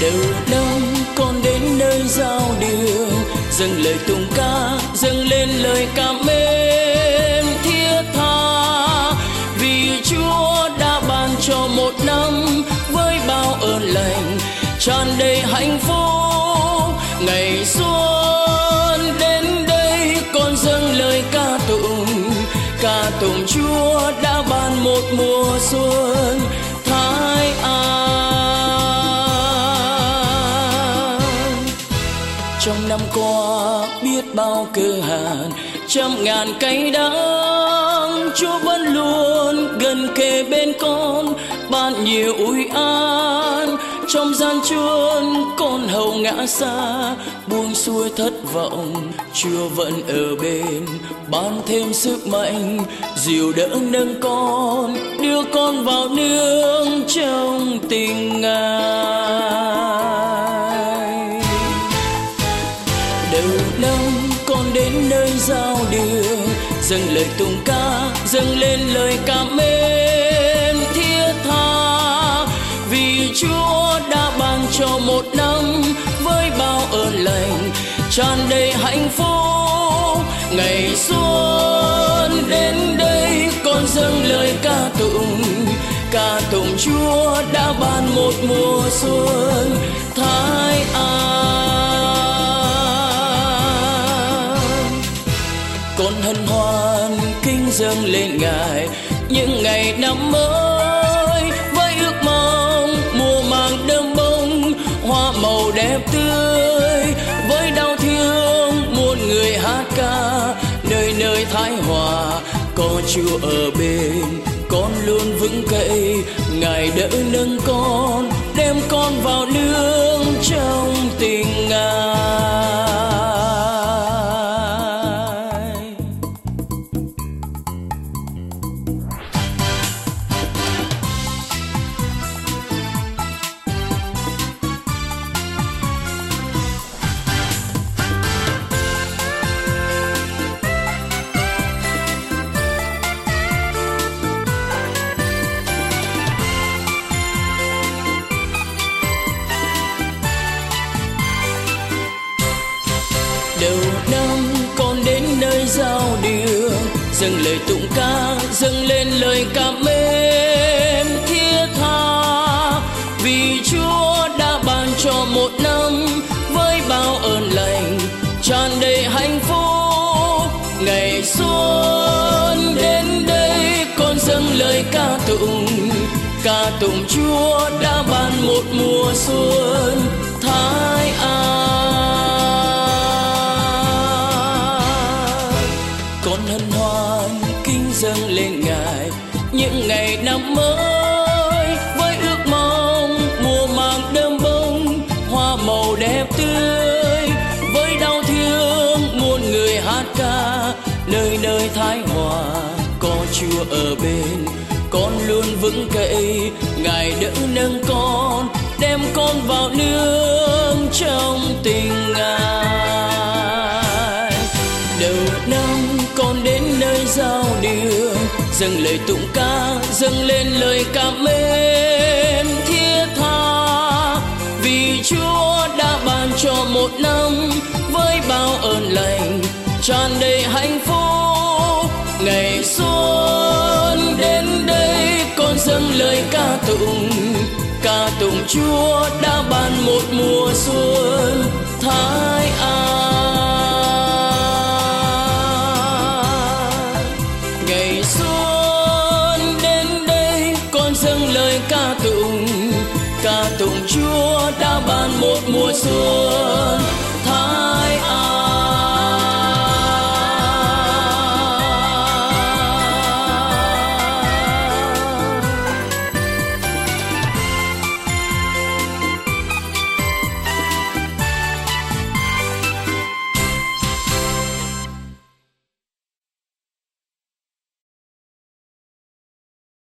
Đầu năm con đến nơi giao đường, dâng lời tùng ca, dâng lên lời cảm ơn thiết tha, vì Chúa đã ban cho một năm với bao ơn lành tràn đầy hạnh phúc. Ngày xuân đến đây con dâng lời ca tụng Chúa đã ban một mùa xuân thái an. Trong năm qua biết bao cơ hàn, trăm ngàn cay đắng, Chúa vẫn luôn gần kề bên con, ban nhiều ủi an. Trong gian truân con hầu ngã xa, buông xuôi thất vọng, Chúa vẫn ở bên, ban thêm sức mạnh, dìu đỡ nâng con, đưa con vào nương trong tình Ngài. Đầu năm con đến nơi giao đường, dâng lời tùng ca, dâng lên lời cảm ơn thiết tha, vì Chúa đã ban cho một năm với bao ơn lành tràn đầy hạnh phúc. Ngày xuân đến đây con dâng lời ca tụng Chúa đã ban một mùa xuân thái an. Con hân hoan kính dâng lên Ngài những ngày năm mới, với ước mong mùa màng đơm bông, hoa màu đẹp tươi, với đau thương muôn người hát ca, nơi nơi thái hòa có Chúa ở bên, con luôn vững cậy, Ngài đỡ nâng con, đem con vào nương trong tình Ngài. Đầu năm con đến nơi giao đường, dâng lời tụng ca, dâng lên lời cảm ơn thiết tha, vì Chúa đã ban cho một năm với bao ơn lành tràn đầy hạnh phúc. Ngày xuân đến đây con dâng lời ca tụng Chúa đã ban một mùa xuân thái an. Con hân hoan kính dâng lên Ngài những ngày năm mới, với ước mong mùa màng đơm bông, hoa màu đẹp tươi, với đau thương muôn người hát ca, nơi nơi thái hòa có Chúa ở bên, con luôn vững cậy, Ngài đỡ nâng con, đem con vào nương trong tình Ngài. Đầu năm con đến nơi giao đường, dâng lời tụng ca, dâng lên lời cảm ơn thiết tha, vì Chúa đã ban cho một năm với bao ơn lành tràn đầy hạnh phúc. Ngày xuân đến đây con dâng lời ca tụng Chúa đã ban một mùa xuân thái an. Ngày xuân đến đây con dâng lời ca tụng Chúa đã ban một mùa xuân thái an.